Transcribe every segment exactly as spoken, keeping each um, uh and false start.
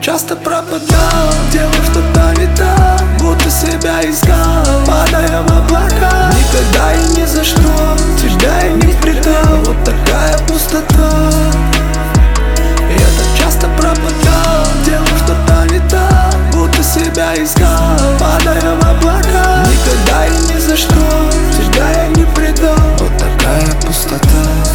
часто пропадал, делал что-то не так, будто себя искал, падая в облака. Никогда и ни за что тебя я не предал. Вот такая пустота. Я так часто пропадал, делал что-то не так, будто себя искал, падая в облака. Никогда и ни за что тебя я не предал. Вот такая пустота.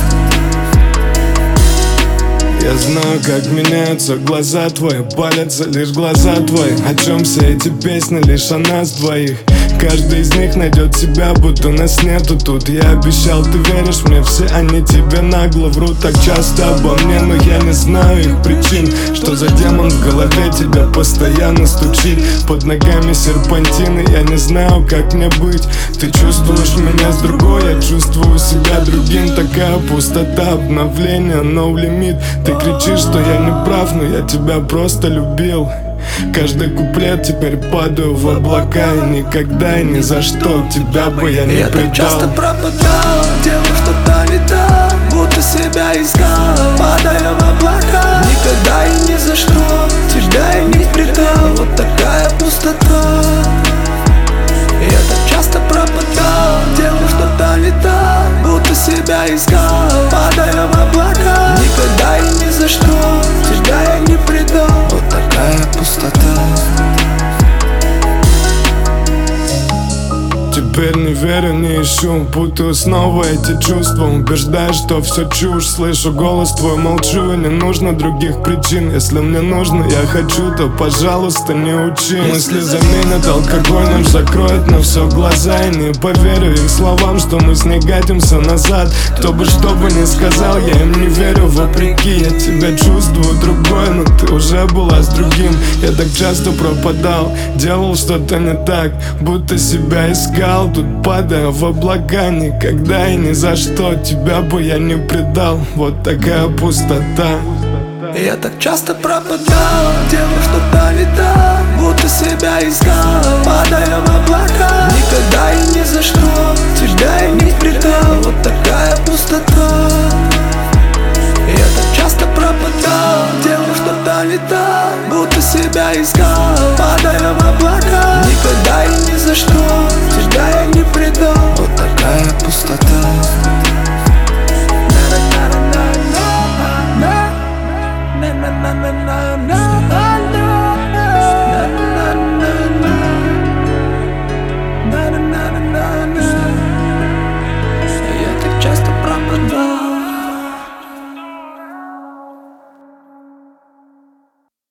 Я знаю, как меняются глаза твои, палятся лишь глаза твои. О чем все эти песни, лишь о нас двоих. Каждый из них найдет себя, будто нас нету тут. Я обещал, ты веришь мне, все они тебе нагло врут так часто обо мне, но я не знаю их причин. Что за демон в голове тебя постоянно стучит? Под ногами серпантины, я не знаю, как мне быть. Ты чувствуешь меня с другой, я чувствую себя другим. Такая пустота, обновление, no limit. Ты кричишь, что я не прав, но я тебя просто любил. Каждый куплет теперь падаю в облака. И никогда и ни за что тебя бы я не я предал. Я так часто пропадал, делал что-то не так, будто себя искал, падая в облака. Никогда и ни за что тебя я не предал. Вот такая пустота. Я так часто пропадал, делал что-то не так, будто себя искал, падая в облака. Никогда и ни за что тебя я не предал. Вот такая пустота. Теперь не верю, не ищу, путаю снова эти чувства. Убеждаю, что все чушь, слышу голос твой, молчу. И не нужно других причин, если мне нужно, я хочу, то пожалуйста не учи. Мысли заменят алкогольным, закроют на все глаза. И не поверю их словам, что мы с ней катимся назад. Кто бы что бы ни сказал, я им не верю вопреки. Я тебя чувствую другой, но ты уже была с другим. Я так часто пропадал, делал что-то не так, будто себя искал. Тут падая в облака, никогда и ни за что тебя бы я не предал. Вот такая пустота. Я так часто пропадал, делал что-то не так, будто себя искал, падая в облака. Никогда и ни за что тебя я не предал. Вот такая пустота. Я так часто пропадал, делал что-то не так, будто себя искал, падая в облака.